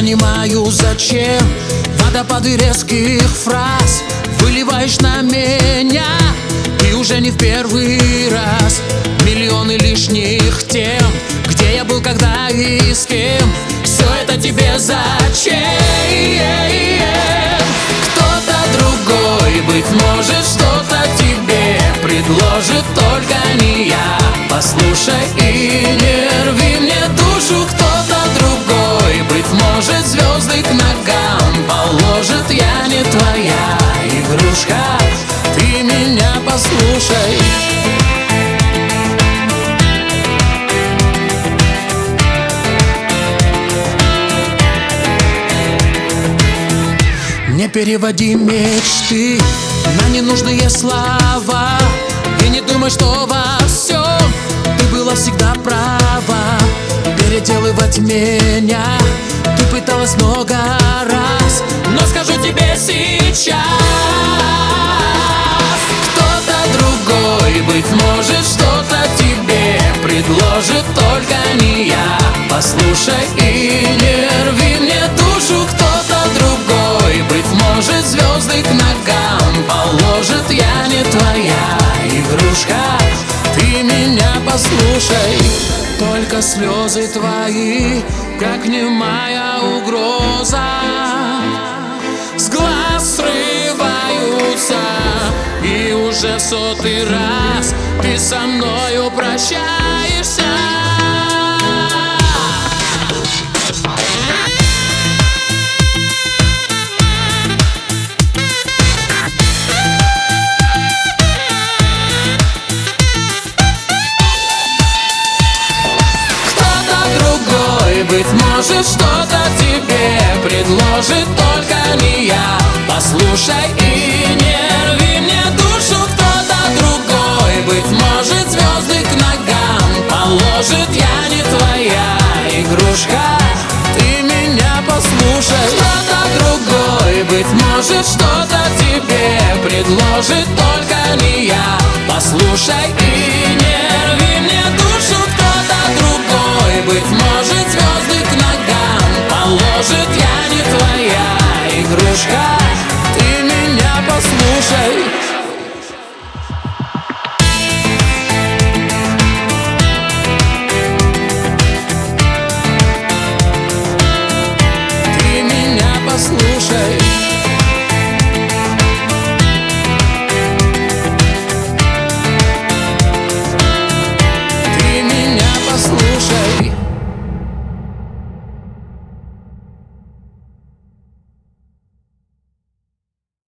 понимаю, зачем водопады резких фраз выливаешь на меня. И уже не в первый раз миллионы лишних тем, где я был, когда и с кем. Все это тебе зачем? Кто-то другой, быть может, что-то тебе предложит, только не я. Послушай и не рви мне душу. Кто-то другой, быть может, звезды к ногам положит. Я не твоя игрушка, ты меня послушай. Не переводи мечты на ненужные слова и не думай, что во всем ты была всегда права. Переделывать меня ты пыталась много раз, но скажу тебе сейчас: кто-то другой, быть может, что-то тебе предложит, только не я. Послушай и не рви мне душу. Кто-то другой, быть может, звезды к ногам положит. Я не твоя игрушка, ты меня послушай. Только слезы твои, как немая угроза, с глаз срываются, и уже в 100-й раз ты со мною прощаешься. Быть может, что-то тебе предложит, только не я. Послушай и не рви мне душу. Кто-то другой, быть может, звезды к ногам положит. Я не твоя игрушка, ты меня послушай. Кто-то другой, быть может, что-то тебе предложит, только не я. Послушай